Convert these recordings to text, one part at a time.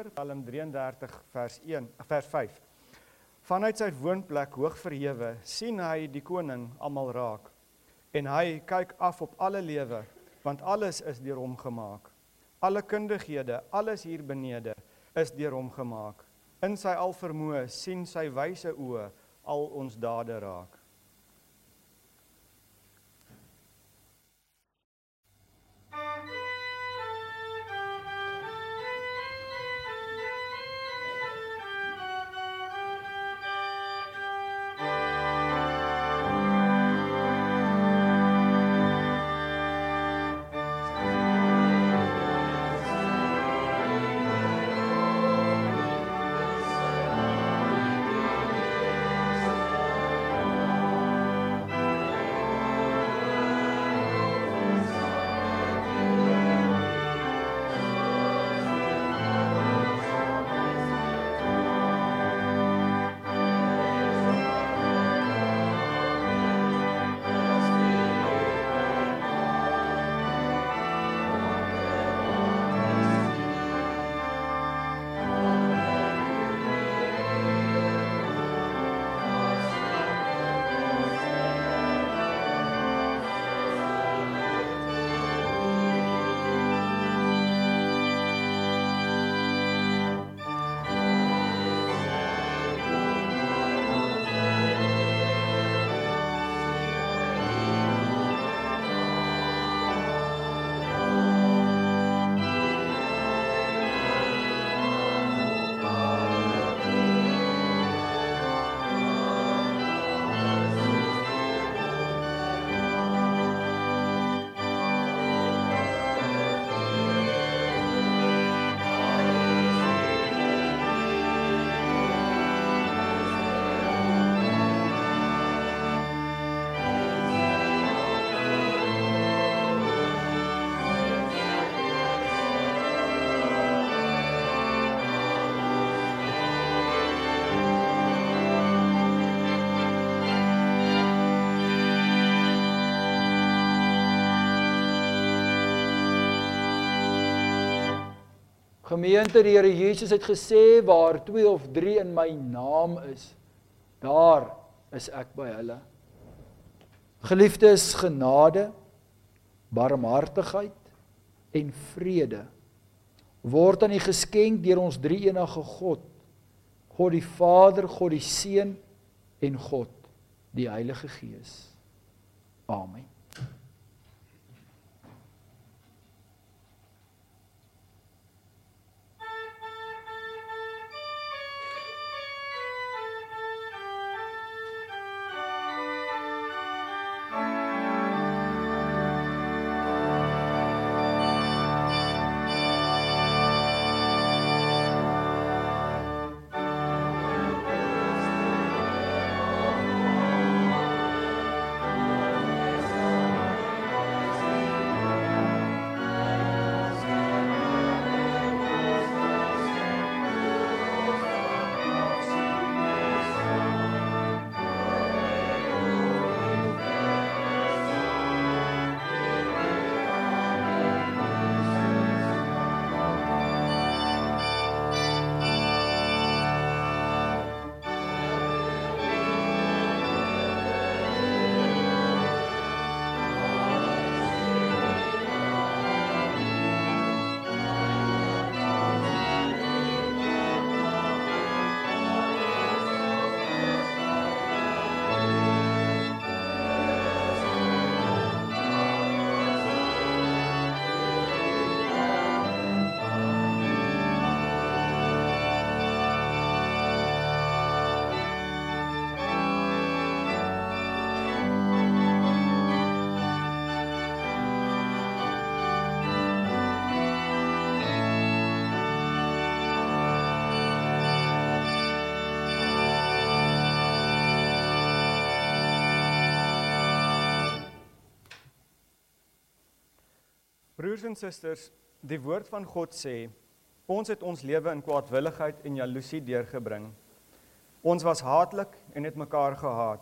voor, Psalm 33 vers 5. Vanuit sy woonplek hoog verhewe, sien hy die koning almal raak. En hy kyk af op alle lewe, want alles is deur hom gemaak. Alle kundighede, alles hier benede, is deur hom gemaak. In sy alvermoë sien sy wyse oë al ons dade raak. Gemeente, die Here Jesus het gesê, waar 2 of 3 in my naam is, daar is ek by hulle. Geliefdes, genade, barmhartigheid en vrede word aan u geskenk deur ons drie-enige God, God die Vader, God die Seun en God die Heilige Gees. Amen. Broers en susters, die woord van God sê, ons het ons lewe in kwaadwilligheid en jaloesie deurgebring. Ons was haatlik en het mekaar gehaat.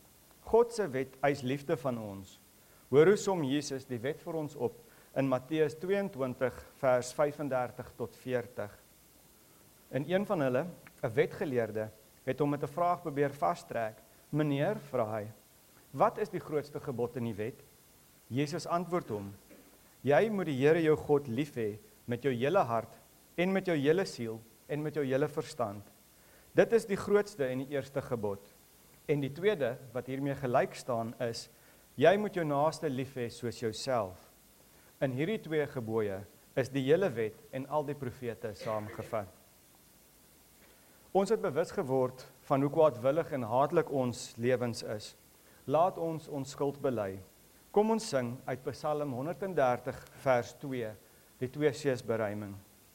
God se wet eis liefde van ons. Hoor hoe som Jesus die wet vir ons op in Matteus 22 vers 35 tot 40. En een van hulle, 'n wetgeleerde, het hom met 'n vraag probeer vastrek. Meneer, vra hy, wat is die grootste gebod in die wet? Jesus antwoord hom, jy moet die Here jou God lief hê met jou hele hart en met jou hele siel en met jou hele verstand. Dit is die grootste en die eerste gebod. En die tweede, wat hiermee gelyk staan, is, jy moet jou naaste lief hê soos jouself. In hierdie twee gebooie is die hele wet en al die profete saamgevat. Ons het bewus geword van hoe kwaadwillig en haatlik ons lewens is. Laat ons ons skuld bely. Kom ons sing uit Psalm 130 vers 2, die 2 C's beruiming.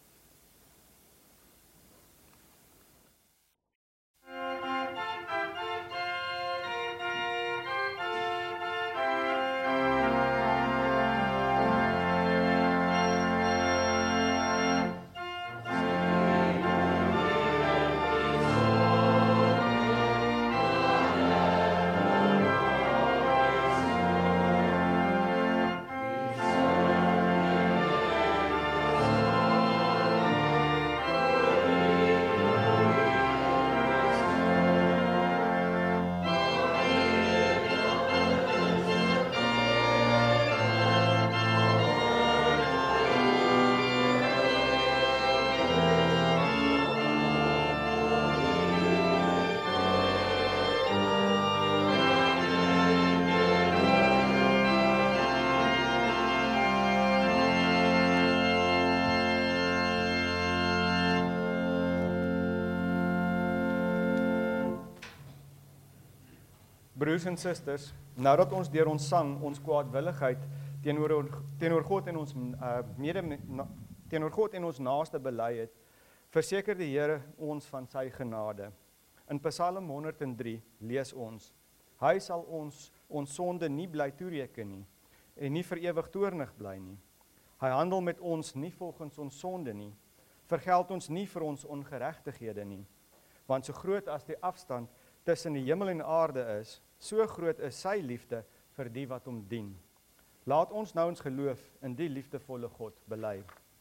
Broers en susters, nadat ons deur ons sang ons kwaadwilligheid teenoor God en ons teenoor God en ons naaste bely het, verseker die Here ons van sy genade. In Psalm 103 lees ons: Hy sal ons sonde nie bly toereken nie en nie vir ewig toornig bly nie. Hy handel met ons nie volgens ons sonde nie, vergeld ons nie vir ons ongeregtighede nie, want so groot as die afstand tussen die hemel en aarde is, so groot is sy liefde vir die wat hom dien. Laat ons nou ons geloof in die liefdevolle God bely.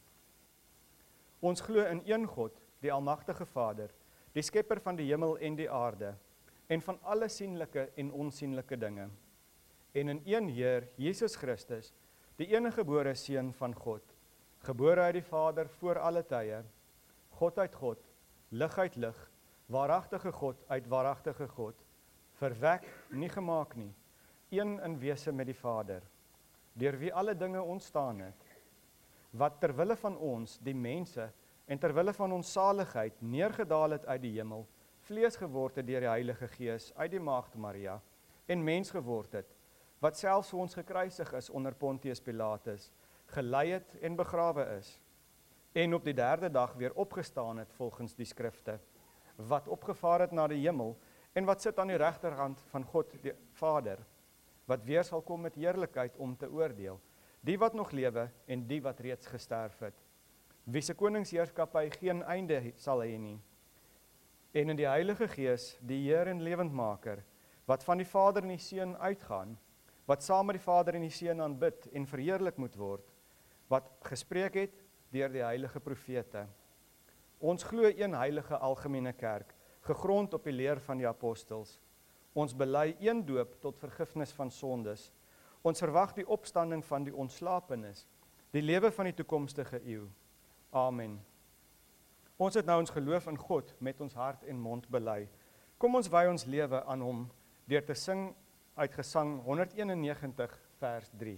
Ons glo in een God, die almagtige Vader, die skepper van die hemel en die aarde, en van alle sienlike en onsienlike dinge. En in een Heer, Jesus Christus, die eniggebore Seun van God, gebore uit die Vader voor alle tye, God uit God, lig uit lig, waaragtige God uit waaragtige God, verwek, nie gemaak nie, een in wese met die Vader, deur wie alle dinge ontstaan het, wat terwille van ons, die mense, en terwille van ons saligheid, neergedaal het uit die hemel, vlees geword het deur die Heilige Gees, uit die Maagd Maria, en mens geword het, wat selfs vir ons gekruisig is onder Pontius Pilatus, gelei het en begrawe is, en op die derde dag weer opgestaan het volgens die skrifte, wat opgevaar het na die hemel, en wat sit aan die regterhand van God die Vader, wat weer sal kom met heerlikheid om te oordeel, die wat nog lewe en die wat reeds gesterf het, wie se koningsheerskappy geen einde sal hê nie, en in die Heilige Gees, die Heer en lewendmaker, wat van die Vader en die Seun uitgaan, wat saam met die Vader en die Seun aanbid en verheerlik moet word, wat gespreek het deur die heilige profete. Ons glo een heilige algemene kerk, gegrond op die leer van die apostels. Ons bely een doop tot vergifnis van sondes. Ons verwag die opstanding van die ontslapenis, die lewe van die toekomstige eeu. Amen. Ons het nou ons geloof in God met ons hart en mond bely. Kom ons wy ons lewe aan hom deur te sing uit Gesang 191 vers 3.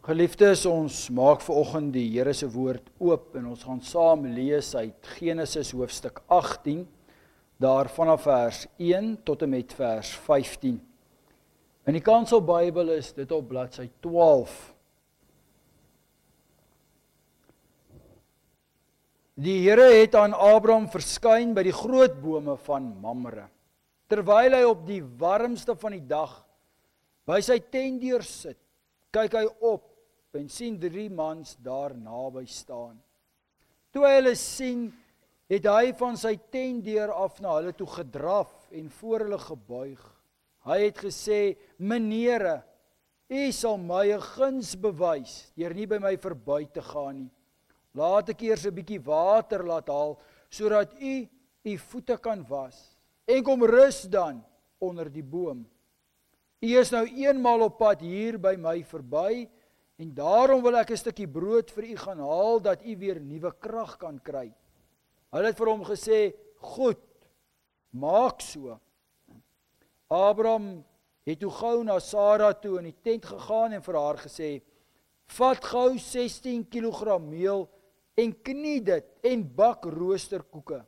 Geliefdes, ons maak vanoggend die Here se woord oop en ons gaan saam lees uit Genesis hoofstuk 18, daar vanaf vers 1 tot en met vers 15. In die Kanselbybel is dit op bladsy 12. Die Here het aan Abraham verskyn by die groot bome van Mamre, terwyl hy op die warmste van die dag by sy tentdeur sit, kyk hy op en sien 3 mans daar naby staan. Toe hy hulle sien, het hy van sy tentdeur af na hulle toe gedraf en voor hulle gebuig. Hy het gesê: "Meneere, u sal my 'n guns bewys deur nie by my verby te gaan nie. Laat ek eers 'n bietjie water laat haal, sodat u u voete kan was, en kom rus dan onder die boom. U is nou eenmaal op pad hier by my verby, en daarom wil ek 'n stukkie brood vir u gaan haal, dat u weer nuwe krag kan kry." Hulle het vir hom gesê: "Goed, maak so." Abraham het toe gou na Sara toe in die tent gegaan en vir haar gesê: "Vat gou 16 kg meel en knie dit en bak roosterkoeke."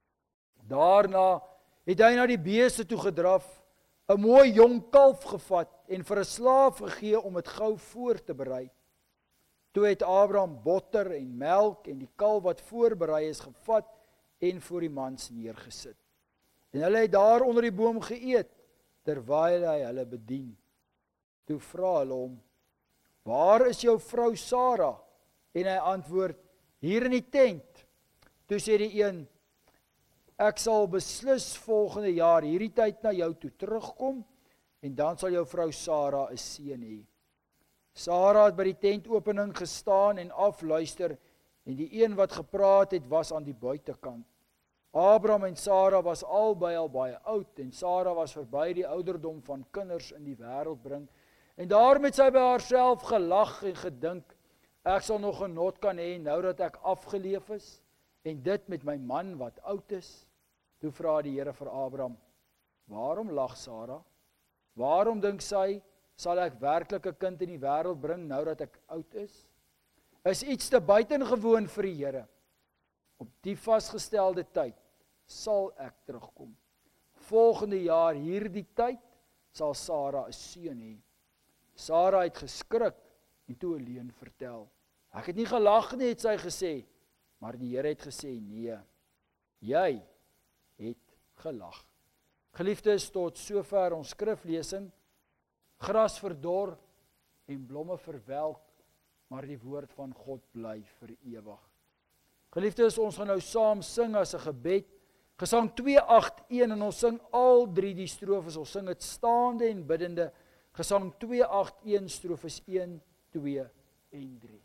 Daarna het hy na die beeste toe gedraf, 'n mooi jong kalf gevat en vir 'n slaaf gegee om dit gou voor te berei. Toe het Abraham botter en melk en die kalf wat voorberei is gevat en voor die mans neergesit. En hulle het daar onder die boom geëet, terwyl hy hulle bedien. Toe vra hulle hom: "Waar is jou vrou Sara?" En hy antwoord: "Hier in die tent." Toe sê die een: "Ek sal beslis volgende jaar hierdie tyd na jou toe terugkom, en dan sal jou vrou Sara 'n seun hê." Sara het by die tentopening gestaan en afluister, en die een wat gepraat het was aan die buitekant. Abraham en Sara was albei al baie oud, en Sara was verby die ouderdom van kinders in die wêreld bring, en daarom het sy by haarself gelag en gedink: "Ek sal nog genot kan hê nou dat ek afgeleef is, en dit met my man wat oud is." Toe vra die Here vir Abraham: "Waarom lag Sara? Waarom dink sy, sal ek werklik 'n kind in die wêreld bring nou dat ek oud is?" Is iets te buitengewoon vir die Here. Op die vasgestelde tyd sal ek terugkom. Volgende jaar hierdie tyd sal Sara 'n seun hê. Sara het geskrik en toe alleen vertel: "Ek het nie gelag nie," het sy gesê, maar die Here het gesê: "Nee, jy het gelag." Geliefdes, tot sover ons skriflesing. Gras verdor en blomme verwelk, maar die woord van God bly vir ewig. Geliefdes, ons gaan nou saam sing as 'n gebed, Gesang 281, en ons sing al 3 die strofes, ons sing dit staande en biddende. Gesang 281, strofes 1, 2 en 3.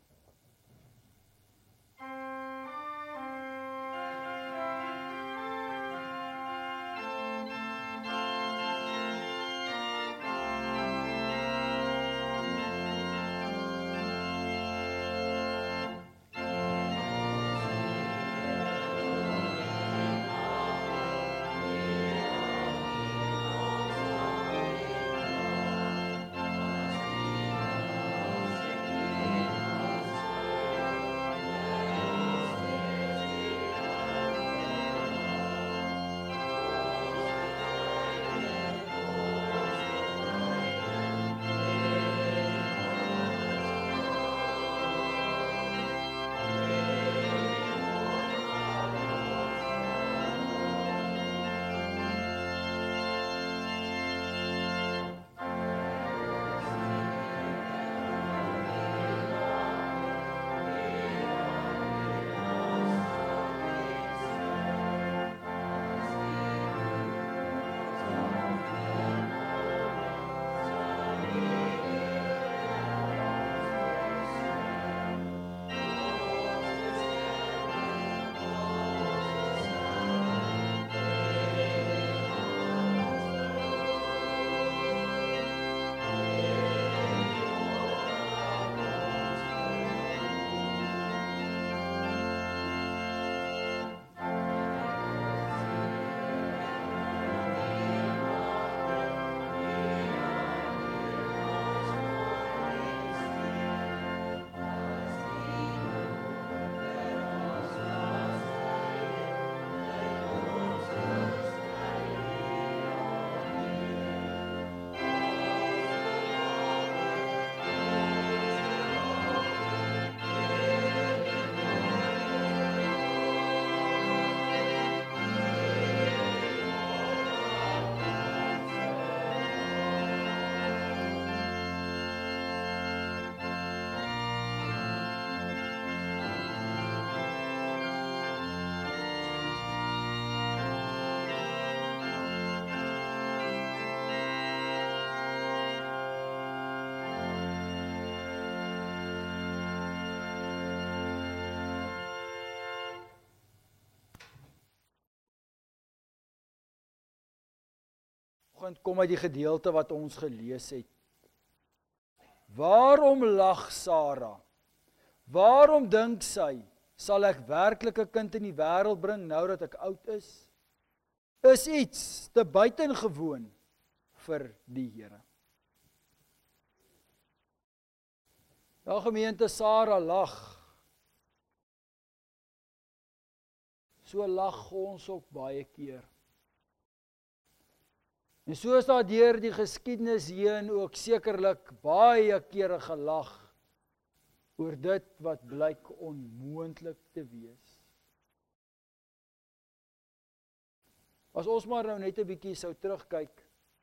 vanoggend kom uit die gedeelte wat ons gelees het. Waarom lag Sara? Waarom dink sy, sal ek werklik 'n kind in die wêreld bring nou dat ek oud is? Is iets te buitengewoon vir die Here. Ja, gemeente, Sara lag. So lag ons ook baie keer. En so is daar deur die geskiedenis heen ook sekerlik baie kere gelag oor dit wat blyk onmoontlik te wees. As ons maar nou net 'n bietjie sou terugkyk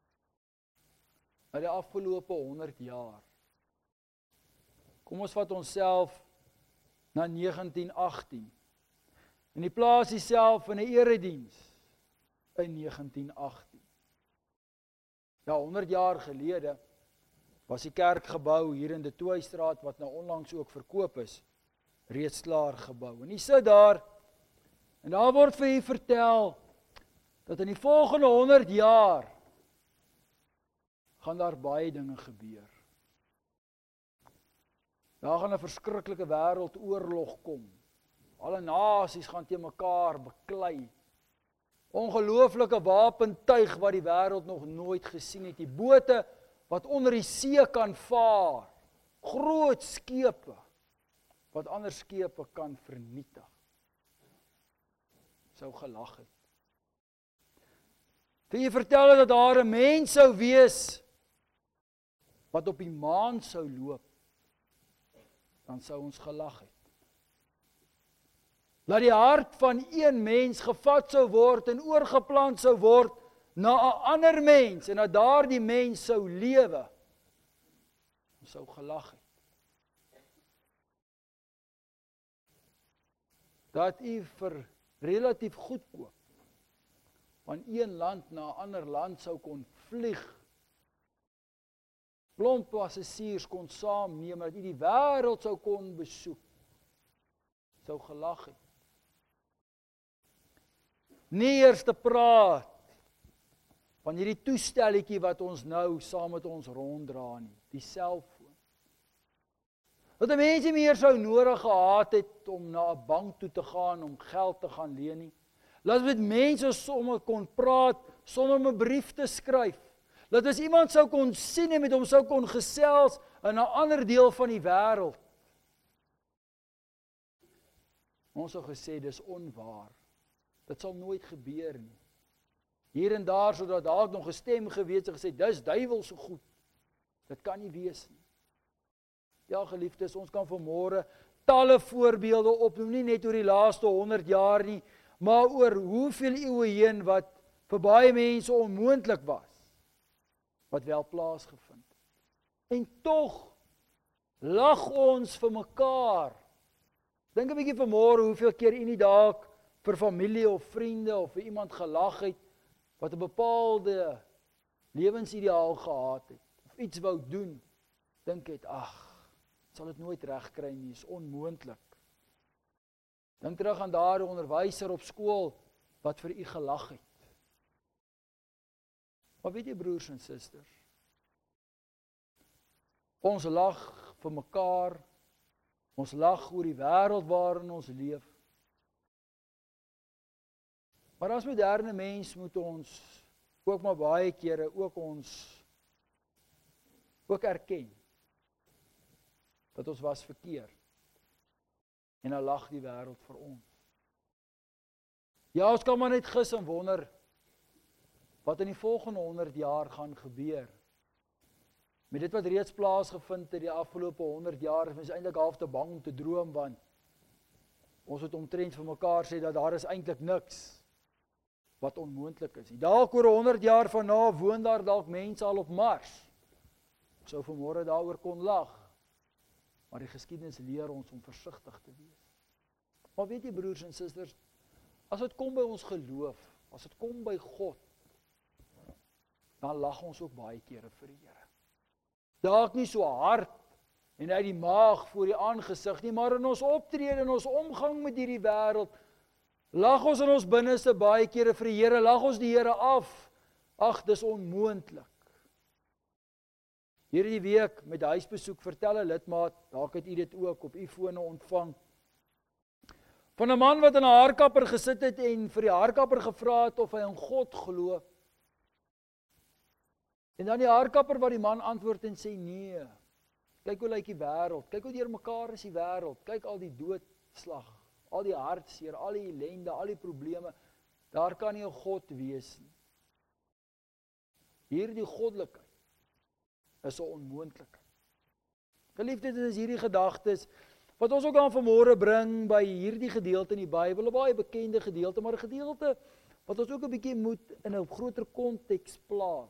na die afgelope 100 jaar. Kom ons vat onsself na 1918. En die plaas self in 'n erediens in 1918. Ja, 100 jaar gelede was die kerkgebou hier in die Toeistraat wat nou onlangs ook verkoop is, reeds klaar gebou. En jy sit daar en daar word vir jy vertel dat in die volgende 100 jaar gaan daar baie dinge gebeur. Daar gaan 'n verskriklike wêreldoorlog kom. Alle nasies gaan teen mekaar beklei. Ongelooflike wapentuig wat die wêreld nog nooit gesien het. Die bote wat onder die see kan vaar. Groot skepe wat ander skepe kan vernietig. Sou gelag het. Toe jy vertel dat daar 'n mens sou wees wat op die maan sou loop, dan sou ons gelag het. Dat die hart van een mens gevat sou word en oorgeplant sou word na 'n ander mens en dat daardie mens sou lewe, ons sou gelag het. Dat u vir relatief goedkoop van een land na 'n ander land sou kon vlieg, klomp passasiers kon saamneem, dat u die wêreld sou kon besoek, sou gelag het. Nie eers te praat van hierdie toestelletjie wat ons nou saam met ons ronddra nie, die selfoon. Dat die mense meer sou nodig gehad het om na 'n bank toe te gaan om geld te gaan leen nie. Laat met mense sommer kon praat sonder om 'n brief te skryf. Dat as iemand sou kon sien en met hom sou kon gesels in 'n ander deel van die wêreld. Ons sou gesê dis onwaar. Dit sal nooit gebeur nie. Hier en daar sou daar dalk nog 'n stem gewees en gesê dis duiwelse goed. Dit kan nie wees nie. Ja, geliefdes, ons kan vanmôre talle voorbeelde opnoem, nie net oor die laaste 100 jaar nie, maar oor hoeveel eeue heen wat vir baie mense onmoontlik was, wat wel plaasgevind het. En tog lag ons vir mekaar. Dink 'n bietjie vanmôre hoeveel keer u nie dalk vir familie of vriende of vir iemand gelag het wat 'n bepaalde lewensideaal gehad het of iets wou doen, dink het, ag, sal dit nooit regkry nie, is onmoontlik. Dink terug aan daardie onderwyser op skool wat vir u gelag het. Maar weet jy, broers en susters, ons lag vir mekaar, ons lag oor die wêreld waarin ons leef. Maar as moderne mens moet ons ook maar baie kere ook erken dat ons was verkeerd. En dan lag die wêreld vir ons. Ja, ons kan maar net gis en wonder wat in die volgende 100 jaar gaan gebeur. Met dit wat reeds plaasgevind het die afgelope 100 jaar, is mens eintlik half te bang om te droom, want ons het omtrent vir mekaar sê dat daar is eintlik niks wat onmoontlik is. Dalk oor 100 jaar van na woon daar dalk mense al op Mars. Ek sou vanmôre daaroor kon lag. Maar die geskiedenis leer ons om versigtig te wees. Maar weet jy, broers en susters, as dit kom by ons geloof, as dit kom by God, dan lag ons ook baie kere vir die Here. Dalk nie so hard en uit die maag voor die aangesig nie, maar in ons optrede en ons omgang met hierdie wêreld, lag ons in ons binneste baie kere vir die Here, lag ons die Here af, Ag, dis onmoontlik. Hierdie week met huisbesoek vertel 'n lidmaat, dalk het u dit ook op u fone ontvang, van 'n man wat in 'n haarkapper gesit het en vir die haarkapper gevra het of hy in God glo. En dan die haarkapper wat die man antwoord en sê nee. Kyk hoe lyk die wêreld, kyk hoe deurmekaar is die wêreld, kyk al die doodslag, al die hartseer, al die ellende, al die probleme. Daar kan nie 'n God wees nie. Hierdie goddelikheid is 'n onmoontlikheid. Geliefdes, dit is hierdie gedagtes wat ons ook aan vanmôre bring by hierdie gedeelte in die Bybel, 'n baie bekende gedeelte, maar 'n gedeelte wat ons ook 'n bietjie moet in 'n groter konteks plaas.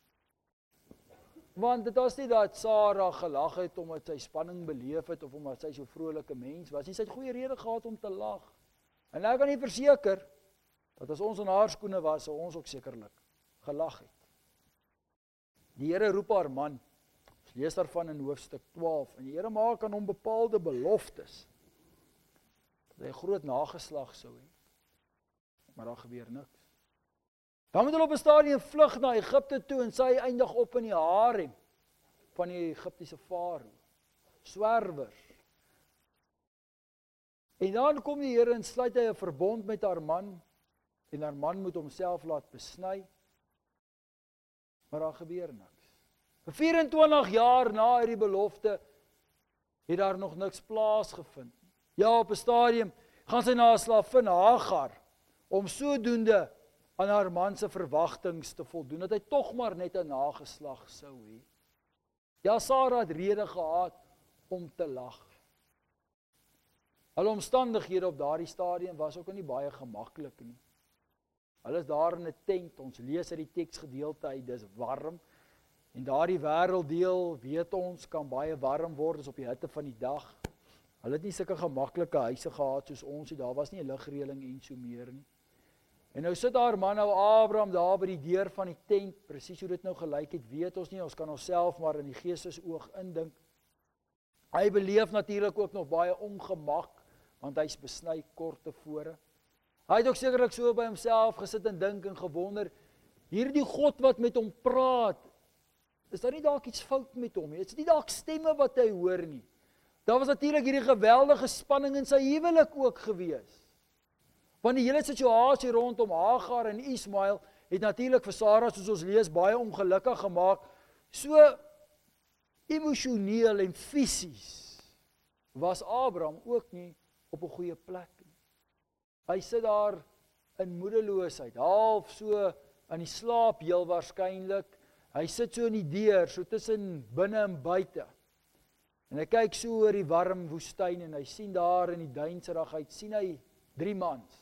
Want dit was nie dat Sarah gelag het omdat sy spanning beleef het of omdat sy so 'n vrolike mens was nie. Sy het goeie rede gehad om te lag. En ek kan nie verseker dat as ons in haar skoene was, sou ons ook sekerlik gelag het. Die Here roep haar man. Ons lees daarvan in hoofstuk 12 en die Here maak aan hom bepaalde beloftes dat hy 'n groot nageslag sou hê. Maar daar gebeur niks. Dan moet hulle op 'n stadium vlug na Egipte toe en sy eindig op in die harem van die Egiptiese farao. Swerwers. En dan kom die Here en sluit hy 'n verbond met haar man en haar man moet homself laat besny. Maar daar gebeur niks. Vir 24 jaar na hierdie belofte het daar nog niks plaasgevind. Ja, op 'n stadium gaan sy na 'n slavin Hagar om sodoende aan haar man se verwagtinge te voldoen, dat hy tog maar net 'n nageslag sou hê. Ja, Sarah het rede gehad om te lag. Hulle omstandighede op daardie stadium was ook nie baie gemaklik nie. Hulle is daar in 'n tent, ons lees uit die teksgedeelte uit, dis warm. En daardie wêrelddeel, weet ons, kan baie warm word as op die hitte van die dag. Hulle het nie sulke gemaklike huise gehad soos ons nie, daar was nie 'n ligreëling en so meer nie. En nou sit haar man nou Abraham daar by die deur van die tent, presies hoe dit nou gelyk het, weet ons nie, ons kan onsself maar in die geestesoog indink. Hy beleef natuurlik ook nog baie ongemak, want hy's besny kort tevore. Hy het ook sekerlik so by homself gesit en dink en gewonder, hierdie God wat met hom praat, is daar nie dalk iets fout met hom nie? Is dit nie dalk stemme wat hy hoor nie? Daar was natuurlik hierdie geweldige spanning in sy huwelik ook gewees. Want die hele situasie rondom Hagar en Ismael het natuurlik vir Sarah, soos ons lees, baie ongelukkig gemaak. So emosioneel en fisies was Abraham ook nie op 'n goeie plek nie. Hy sit daar in moedeloosheid, half so aan die slaap heel waarskynlik. Hy sit so in die deur, so tussen binne en buite. En hy kyk so oor die warm woestyn en hy sien daar in die duinserigheid, sien hy 3 mans.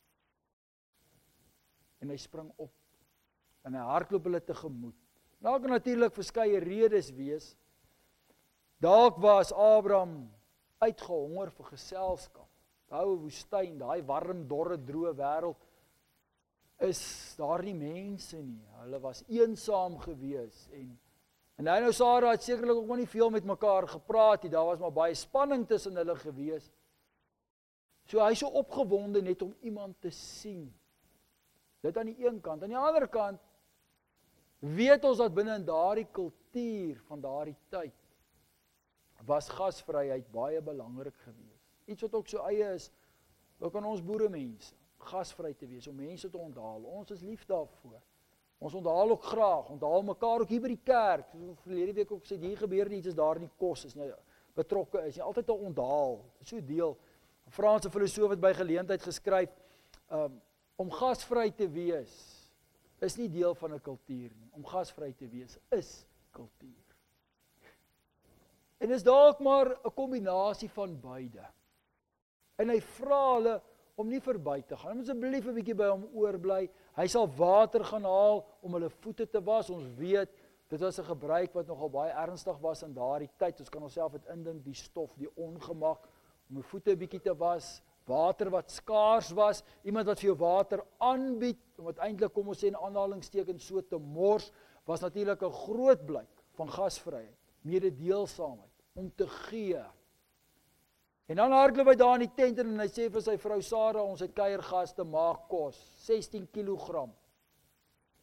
En hy spring op en hy hardloop hulle tegemoet. Daar kan natuurlik verskeie redes wees. Dalk was Abraham uitgehonger vir geselskap. Daai woestyn, daai warm, dorre, droë wêreld, is daar nie mense nie. Hulle was eensaam gewees en hy nou Sarah het sekerlik ook maar nie veel met mekaar gepraat nie. Daar was maar baie spanning tussen hulle gewees. So hy is so opgewonde net om iemand te sien. Dit aan die een kant. Aan die ander kant weet ons dat binne in daardie kultuur van daardie tyd was gasvryheid baie belangrik geweest. Iets wat ook so eie is ook aan ons boeremense, gasvry te wees, om mense te onthaal. Ons is lief daarvoor. Ons onthaal ook graag, onthaal mekaar ook hier by die kerk. So verlede week ook gesê, hier gebeur nie iets as daar nie kos is, nie betrokke is, nie altyd 'n onthaal. Dit is so deel. 'n Franse filosoof het by geleentheid geskryf, om gasvry te wees is nie deel van 'n kultuur nie. Om gasvry te wees is kultuur. En is dalk maar 'n kombinasie van beide. En hy vra hulle om nie verby te gaan. Moet asseblief 'n bietjie by hom oorbly. Hy sal water gaan haal om hulle voete te was. Ons weet, dit was 'n gebruik wat nogal baie ernstig was in daardie tyd. Ons kan onsself dit indink, die stof, die ongemak om die voete 'n bietjie te was. Water wat skaars was, iemand wat vir jou water aanbied, om wat eintlik kom ons sê in aanhalingstekens so te mors, was natuurlik 'n groot blyk van gasvryheid, mededeelsaamheid, om te gee. En dan hardloop hy daar in die tent en hy sê vir sy vrou Sarah, ons het kuiergaste, maak kos, 16 kg.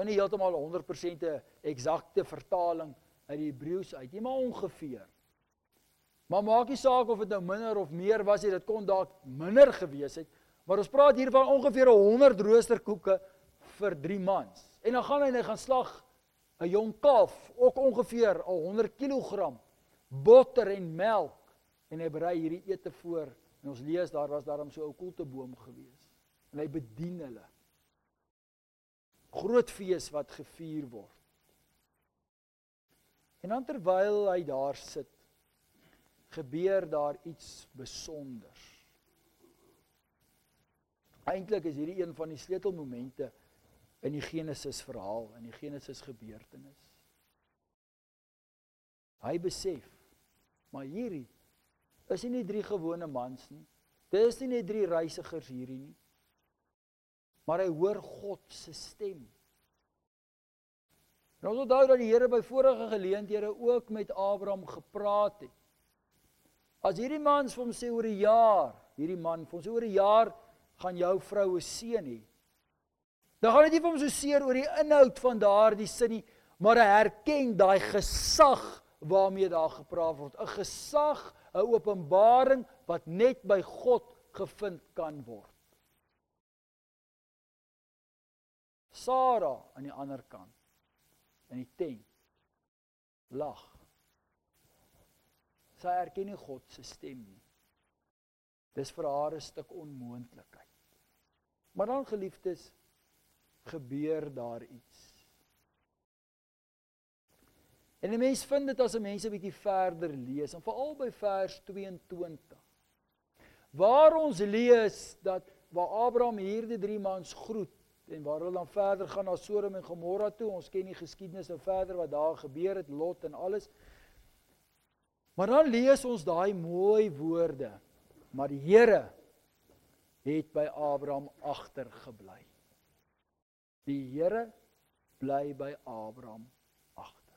Nou nie heeltemal 100% 'n eksakte vertaling uit die Hebreëus uit, nie, maar ongeveer. Maar maak nie saak of dit nou minder of meer was nie, dit kon dalk minder gewees het, maar ons praat hier van ongeveer 100 roosterkoeke vir 3 mans. En dan gaan hy en hy gaan slag 'n jong kalf, ook ongeveer al 100 kg, botter en melk, en hy berei hierdie ete voor, en ons lees, daar was daarom so 'n koelteboom gewees, en hy bedien hulle. Groot fees wat gevier word. En dan terwyl hy daar sit, gebeur daar iets besonders. Eintlik is hierdie een van die sleutelmomente in die Genesis verhaal, in die Genesis gebeurtenis. Hy besef, maar hierdie is nie 3 gewone mans nie. Dit is nie 3 reisigers hierdie nie. Maar hy hoor God se stem. En ons onthou dat die Here by vorige geleenthede ook met Abraham gepraat het. As hierdie mans vir hom sê oor 'n jaar, hierdie man vir hom sê oor 'n jaar gaan jou vrou 'n seun hê. Dan gaan dit nie vir hom so seer oor die inhoud van daardie sin nie, maar hy herken daai gesag waarmee daar gepraat word. 'n Gesag, 'n openbaring wat net by God gevind kan word. Sara aan die ander kant, in die tent, lag. Sy erken nie God se stem nie. Dis vir haar 'n stuk onmoontlikheid. Maar dan, geliefdes, gebeur daar iets. En die mens vind dit as 'n mens 'n bietjie verder lees, en veral by vers 22, waar ons lees dat waar Abraham hierdie 3 mans groet, en waar hulle dan verder gaan na Sodom en Gomorra toe, ons ken die geskiedenis nou verder wat daar gebeur het, Lot en alles, maar dan lees ons daai mooi woorde, maar die Here het by Abraham agtergebly. Die Here bly by Abraham agter.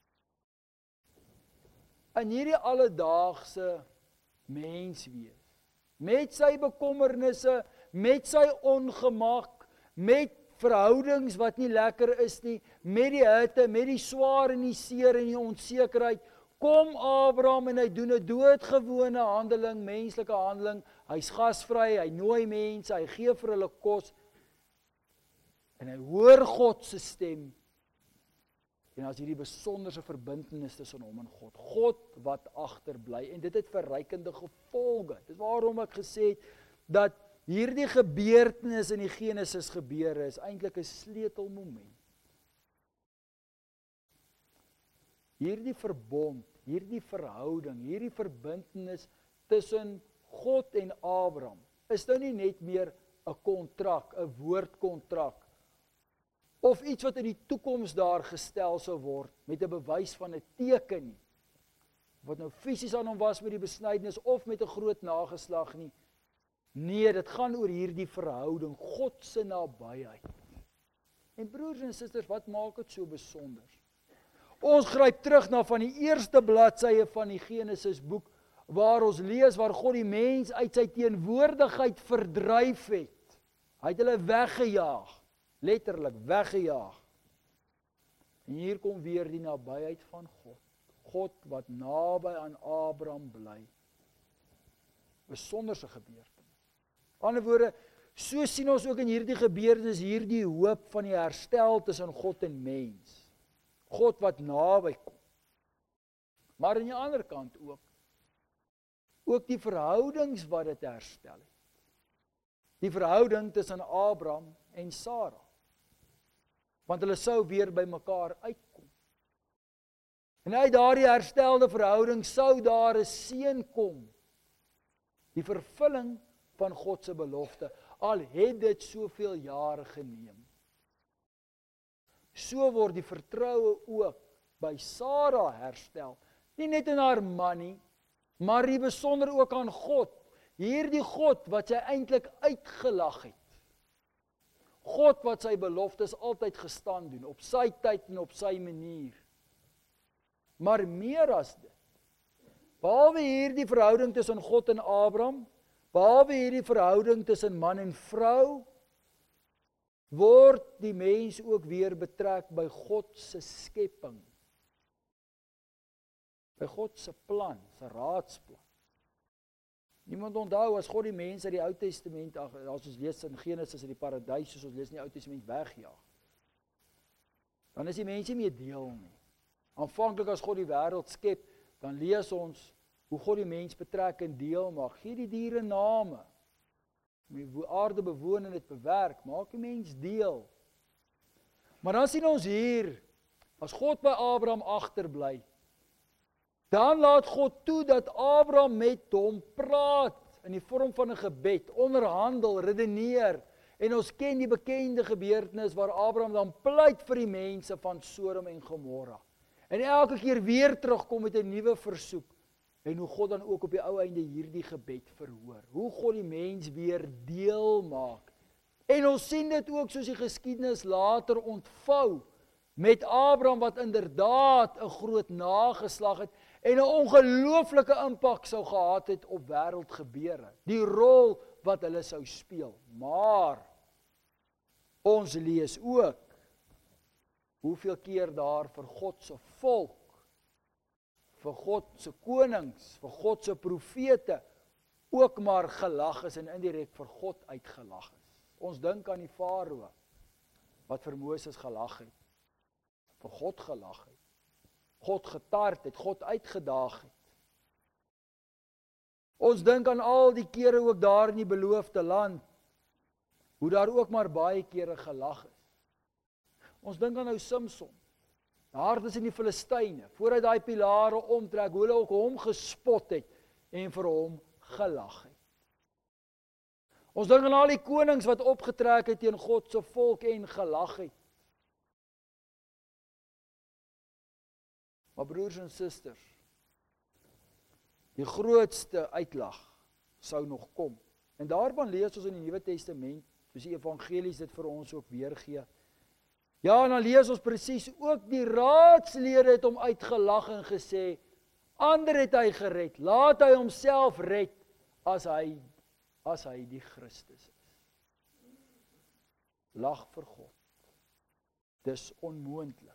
In hierdie alledaagse mens wees, met sy bekommernisse, met sy ongemak, met verhoudings wat nie lekker is nie, met die hitte, met die swaar en die seer en die onsekerheid, kom Abraham en hy doen 'n doodgewone handeling, menslike handeling, hy's gasvry, hy nooi mense, hy gee vir hulle kos, en hy hoor God se stem, en as hierdie besonderse verbintenis tussen hom en God, God wat agterbly, en dit het verrykende gevolge. Dis waarom ek gesê het, dat hierdie gebeurtenis in die Genesis gebeure is eintlik 'n sleutelmoment. Hierdie verbond, hierdie verhouding, hierdie verbintenis tussen God en Abraham, is nou nie net meer 'n kontrak, 'n woordkontrak, of iets wat in die toekoms daar gestel sou word, met 'n bewys van 'n teken nie, wat nou fisies aan hom was met die besnydenis, of met 'n groot nageslag nie. Nee, dit gaan oor hierdie verhouding, God se nabyheid. En broers en susters, wat maak dit so besonder? Ons gryp terug na van die eerste bladsye van die Genesis boek, waar ons lees waar God die mens uit sy teenwoordigheid verdryf het. Hy het hulle weggejaag, letterlik weggejaag. En hier kom weer die nabyheid van God. God wat naby aan Abraham bly. Besonderse gebeurtenis. Aan die ander woorde, so sien ons ook in hierdie gebeurtenis hierdie hoop van die herstel tussen God en mens. God wat naby kom. Maar aan die ander kant ook die verhoudings wat dit herstel het. Die verhouding tussen Abraham en Sara. Want hulle sou weer by mekaar uitkom. En uit daardie herstelde verhouding sou daar 'n seun kom. Die vervulling van God se belofte, al het dit soveel jare geneem. So word die vertroue ook by Sara herstel, nie net in haar man nie, maar die besonder ook aan God, hierdie God wat sy eintlik uitgelag het. God wat sy beloftes altyd gestaan doen, op sy tyd en op sy manier. Maar meer as dit, behalwe hierdie verhouding tussen God en Abraham, behalwe hierdie verhouding tussen man en vrou, word die mens ook weer betrek by God se skepping. By God se plan, se raadsplan. Niemand onthou as God die mense uit die Ou Testament, as ons lees in Genesis, in die paradys, soos ons lees in die Ou Testament, wegjaag. Dan is die mense nie meer deel nie. Aanvanklik as God die wêreld skep, dan lees ons hoe God die mens betrek en deel maak. Gee die diere name. Die aarde bewoon en dit bewerk. Maak die mens deel. Maar dan sien ons hier, as God by Abraham agterbly, dan laat God toe dat Abraham met hom praat in die vorm van 'n gebed, onderhandel, redeneer. En ons ken die bekende gebeurtenis waar Abraham dan pleit vir die mense van Sodom en Gomorra. En elke keer weer terugkom met 'n nuwe versoek. En hoe God dan ook op die ou einde hierdie gebed verhoor. Hoe God die mens weer deel maak. En ons sien dit ook soos die geskiedenis later ontvou. Met Abraham wat inderdaad 'n groot nageslag het. En 'n ongelooflike impak sou gehad het op wêreldgebeure. Die rol wat hulle sou speel. Maar ons lees ook hoeveel keer daar vir God se volk, vir God se konings, vir God se profete ook maar gelag is en indirek vir God uitgelag is. Ons dink aan die Farao wat vir Moses gelag het, vir God gelag het, God getart het, God uitgedaag het. Ons dink aan al die kere ook daar in die beloofde land, hoe daar ook maar baie kere gelag is. Ons dink aan nou Samson, daar tussen die Filistyne, voor hy daai pilare omtrek, hoe hulle ook hom gespot het en vir hom gelag het. Ons dink aan al die konings wat opgetrek het teen God se volk en gelag het. Maar broers en susters, die grootste uitlag sou nog kom. En daarvan lees ons in die Nuwe Testament, soos die evangelies dit vir ons ook weergee. Ja, en dan lees ons presies ook die raadslede het hom uitgelag en gesê, ander het hy gered, laat hy homself red as hy die Christus is. Lag vir God. Dis onmoontlik.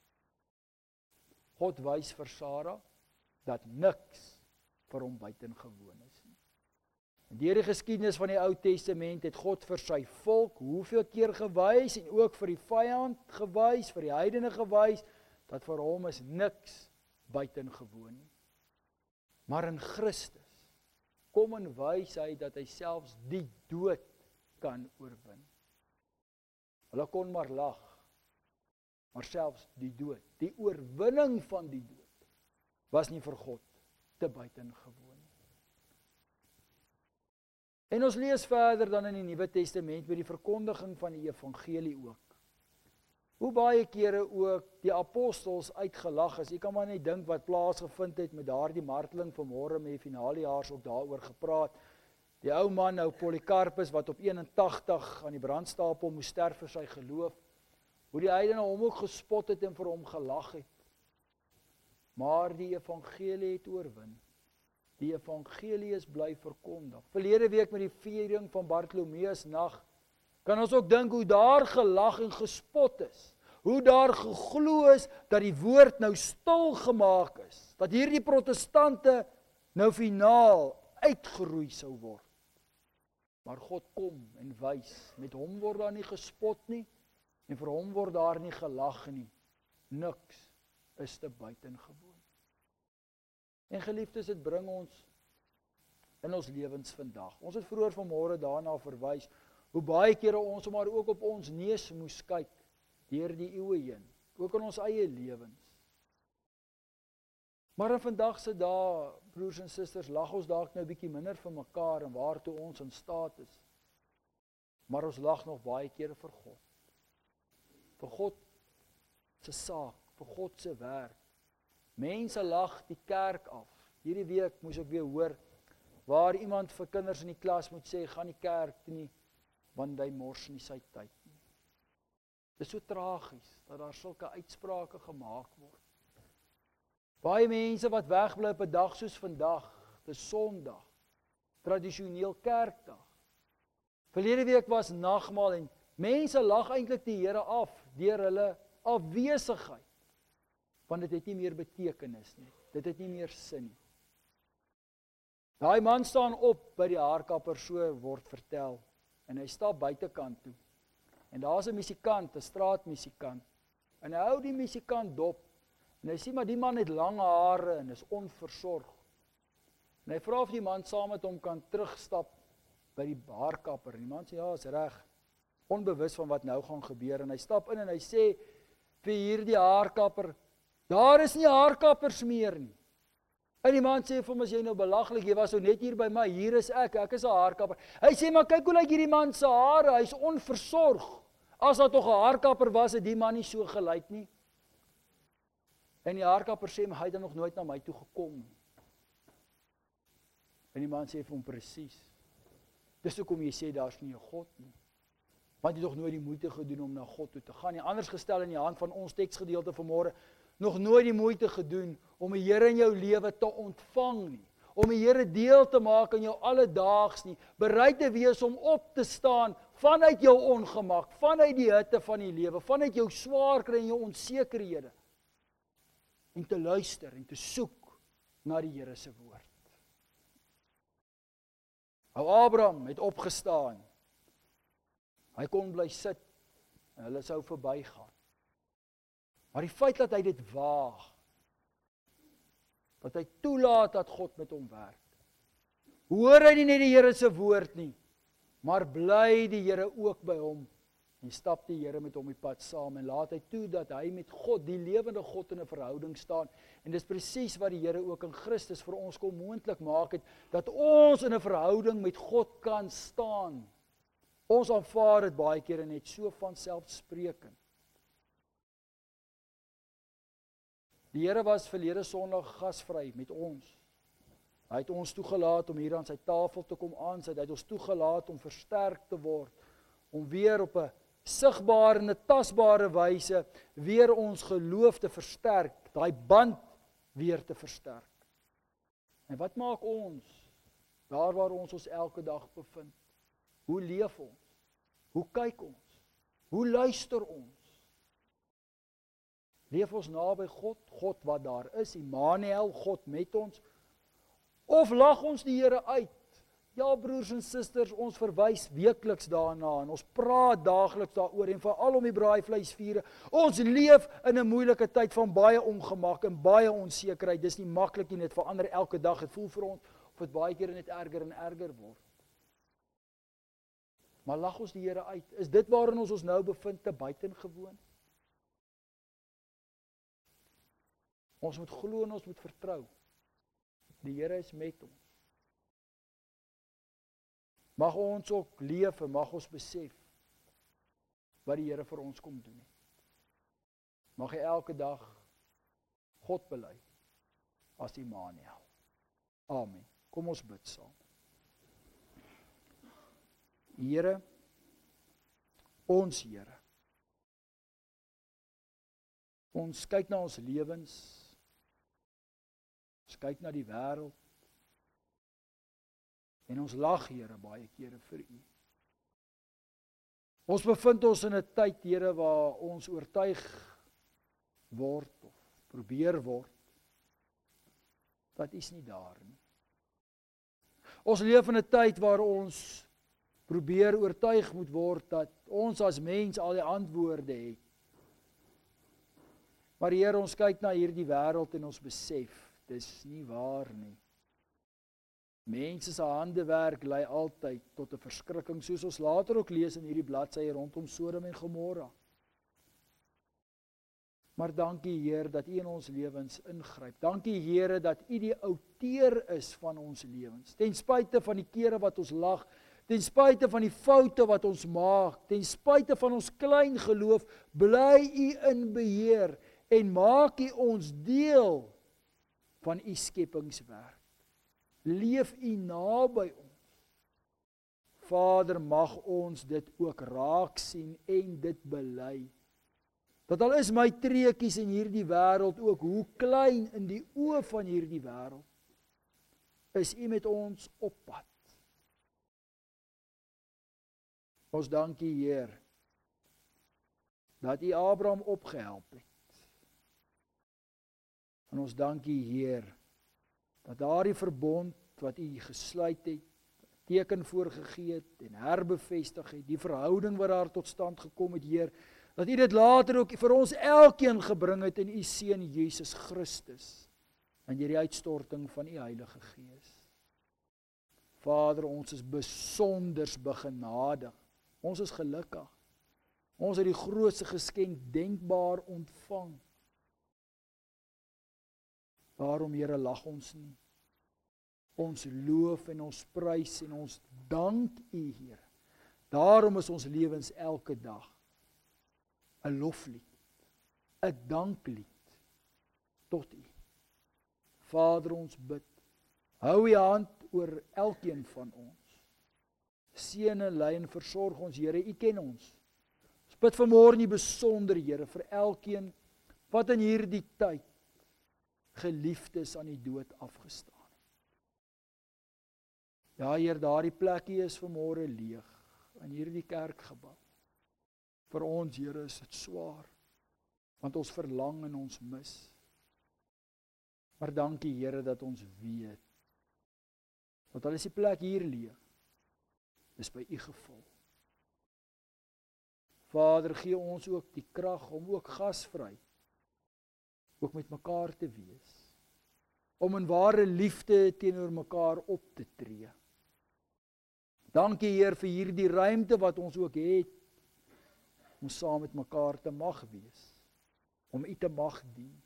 God wys vir Sara dat niks vir hom buitengewoon is nie. En deur die geskiedenis van die Ou Testament het God vir sy volk hoeveel keer gewys en ook vir die vyand gewys, vir die heidene gewys, dat vir hom is niks buitengewoon nie. Maar in Christus kom en wys hy dat hy selfs die dood kan oorwin. Hulle kon maar lag, maar selfs die dood, die oorwinning van die dood, was nie vir God te buitengewoon. En ons lees verder dan in die Nuwe Testament met die verkondiging van die evangelie ook. Hoe baie kere ook die apostels uitgelag is. Jy kan maar net dink wat plaasgevind het met daardie marteling vanmôre met die finalejaars ook daaroor gepraat. Die ou man nou Polycarpus wat op 81 aan die brandstapel moes sterf vir sy geloof. Hoe die heidene hom ook gespot het en vir hom gelag het. Maar die evangelie het oorwin. Die evangelie is bly verkondig. Verlede week met die viering van Bartolomeus nag, kan ons ook dink hoe daar gelag en gespot is. Hoe daar geglo is dat die woord nou stil gemaak is. Dat hierdie protestante nou finaal uitgeroei sou word. Maar God kom en wys, met hom word daar nie gespot nie, en vir hom word daar nie gelag nie. Niks is te buitengewoon. En geliefdes, dit bring ons in ons lewens vandag. Ons het vroeër vanmôre daarna verwys, hoe baie kere ons maar ook op ons neus moes kyk, deur die eeue heen, ook in ons eie lewens. Maar in vandag se dae, broers en susters, lag ons dalk nou 'n bietjie minder vir mekaar en waartoe ons in staat is. Maar ons lag nog baie kere vir God. Vir God se saak, vir God se werk. Mense lag die kerk af. Hierdie week moes ek weer hoor waar iemand vir kinders in die klas moet sê, gaan nie kerk toe nie, want hy mors nie sy tyd nie. Dit is so tragies dat daar sulke uitsprake gemaak word. Baie mense wat wegbly op 'n dag soos vandag, dis Sondag, tradisioneel kerkdag. Verlede week was nagmaal en Mense lag eintlik die Here af deur hulle afwesigheid, want dit het nie meer betekenis nie. Dit het nie meer sin nie. Daai man staan op by die haarkapper, so word vertel, en hy stap buitekant toe. En daar's 'n musikant, 'n straatmusikant, en hy hou die musikant dop, en hy sien maar die man het lang hare en is onversorg. En hy vra of die man saam met hom kan terugstap by die haarkapper, en die man sê, ja, is reg, onbewus van wat nou gaan gebeur, en hy stap in en hy sê vir hierdie haarkapper, daar is nie haarkappers meer nie. En die man sê vir hom, as jy nou belaglik, jy was so net hier by my, hier is ek is 'n haarkapper. Hy sê, maar kyk hoe lyk hierdie man se hare, hy's onversorg. As daar tog 'n haarkapper was, het die man nie so gelyk nie. En die haarkapper sê, maar hy het nog nooit na my toe gekom nie. En die man sê vir hom, presies. Dis hoekom jy sê, daar's nie 'n God nie. Want jy het nog nooit die moeite gedoen om na God toe te gaan nie. Anders gestel in die hand van ons teksgedeelte vanmôre, nog nooit die moeite gedoen om die Here in jou lewe te ontvang nie, om die Here deel te maak in jou alledaags nie, bereid te wees om op te staan vanuit jou ongemak, vanuit die hitte van die lewe, vanuit jou swaar kry en jou onsekerhede, en te luister en te soek na die Here se woord. Ou Abraham het opgestaan, hy kon bly sit, en hulle sou verbygaan. Maar die feit dat hy dit waag, dat hy toelaat dat God met hom werk, hoor hy nie net die Here se woord nie, maar bly die Here ook by hom, en stap die Here met hom die pad saam, en laat hy toe dat hy met God, die lewende God, in 'n verhouding staan, en dis presies wat die Here ook in Christus vir ons kom moontlik maak het, dat ons in 'n verhouding met God kan staan. Ons aanvaar dit baie kere net so van selfsprekend. Die Here was verlede Sondag gasvry met ons. Hy het ons toegelaat om hier aan sy tafel te kom aansit. Hy het ons toegelaat om versterk te word, om weer op 'n sigbare en 'n tasbare wyse weer ons geloof te versterk, daai band weer te versterk. En wat maak ons daar waar ons elke dag bevind? Hoe leef ons? Hoe kyk ons? Hoe luister ons? Leef ons naby God, God wat daar is, Immanuel, God met ons, of lag ons die Here uit? Ja, broers en susters, ons verwys weekliks daarna en ons praat daagliks daaroor en veral om die braaivleisvure. Ons leef in 'n moeilike tyd van baie ongemak en baie onsekerheid. Dis nie maklik nie, dit verander elke dag. Dit voel vir ons of dit baie keer net erger en erger word. Maar lag ons die Here uit? Is dit waarin ons nou bevind te buitengewoon? Ons moet glo en ons moet vertrou. Die Here is met ons. Mag ons ook leef en mag ons besef wat die Here vir ons kom doen het. Mag jy elke dag God bely as Immanuel. Amen. Kom ons bid saam. Here, ons Here. Ons kyk na ons lewens. Ons kyk na die wêreld. En ons lag, Here, baie kere vir U. Ons bevind ons in 'n tyd, Here, waar ons oortuig word of probeer word dat U's nie daar nie. Ons leef in 'n tyd waar ons probeer oortuig moet word dat ons as mens al die antwoorde het. Maar Here, ons kyk na hierdie wêreld en ons besef, dis nie waar nie. Mense se handewerk lei altyd tot 'n verskrikking, soos ons later ook lees in hierdie bladsye rondom Sodom en Gomorra. Maar dankie, Heer, dat U in ons lewens ingryp. Dankie, Here, dat U die outeur is van ons lewens. Ten spyte van die kere wat ons lag, ten spyte van die foute wat ons maak, ten spyte van ons klein geloof, bly U in beheer en maak U ons deel van U skepingswerk. Leef U naby ons. Vader, mag ons dit ook raak sien en dit bely. Dat al is my treetjies in hierdie wêreld ook hoe klein in die oë van hierdie wêreld, is U met ons op pad. Ons dankie, Heer, dat U Abraham opgehelp het. En ons dank U, Heer, dat daardie verbond wat U gesluit het, teken voorgegee het en herbevestig het, die verhouding wat daar tot stand gekom het, Heer, dat U dit later ook vir ons elkeen gebring het in U Seun Jesus Christus en deur die uitstorting van U Heilige Gees. Vader, ons is besonders begenadig. Ons is gelukkig. Ons het die grootste geskenk denkbaar ontvang. Daarom, Here, lag ons nie. Ons loof en ons prys en ons dank U, Here. Daarom is ons lewens elke dag 'n loflied, 'n danklied tot U. Vader, ons bid, hou U hand oor elkeen van ons. Seën en lei en versorg ons, Here, U ken ons. Ons bid vanmôre in die besonder, Here, vir elkeen wat in hierdie tyd geliefdes aan die dood afgestaan het. Ja, Heer, daardie plekkie is vanmôre leeg in hierdie kerkgebou. Vir ons, Here, is dit swaar, want ons verlang en ons mis. Maar dankie, Here, dat ons weet, want al is die plek hier leeg, is by U gevul. Vader, gee ons ook die krag om ook gasvry, ook met mekaar te wees, om in ware liefde teenoor mekaar op te tree. Dankie, Heer, vir hierdie ruimte wat ons ook het, om saam met mekaar te mag wees, om U te mag dien.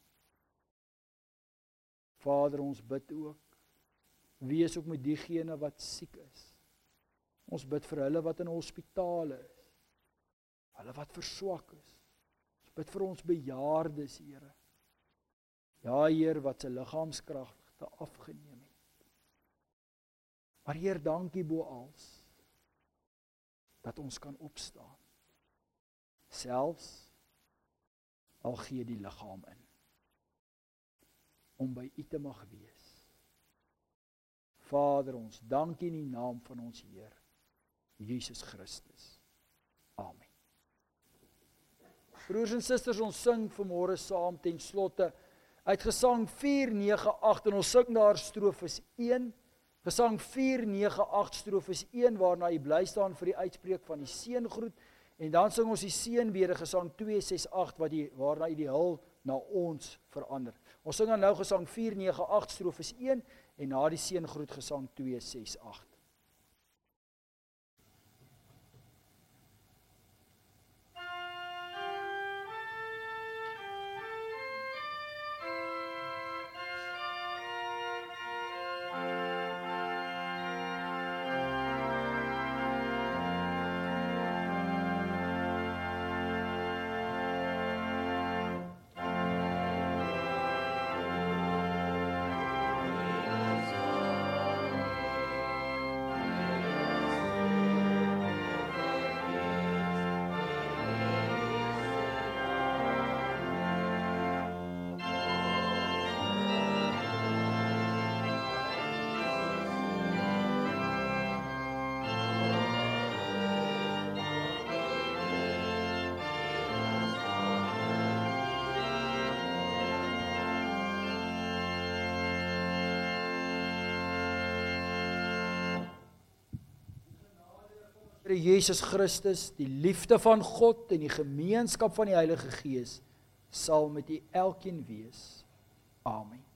Vader, ons bid ook, wees ook met diegene wat siek is. Ons bid vir hulle wat in hospitale is, hulle wat verswak is. Ons bid vir ons bejaardes, Here. Ja, Heer, wat se liggaamskragte afgeneem het. Maar Heer, dankie bo als, dat ons kan opstaan. Selfs al gee die liggaam in, om by U te mag wees. Vader, ons dank U in die naam van ons Heer, Jesus Christus. Amen. Broers en susters, ons sing vanmôre saam ten slotte uit Gesang 498 en ons sing daar strofes 1. Gesang 498 strofes 1 waarna U bly staan vir die uitspreek van die seëngroet. En dan sing ons die seënbede, Gesang 268 waarna U die hul na ons verander. Ons sing dan nou Gesang 498 strofes 1 en na die seëngroet Gesang 268. Here Jesus Christus, die liefde van God en die gemeenskap van die Heilige Gees sal met U elkeen wees. Amen.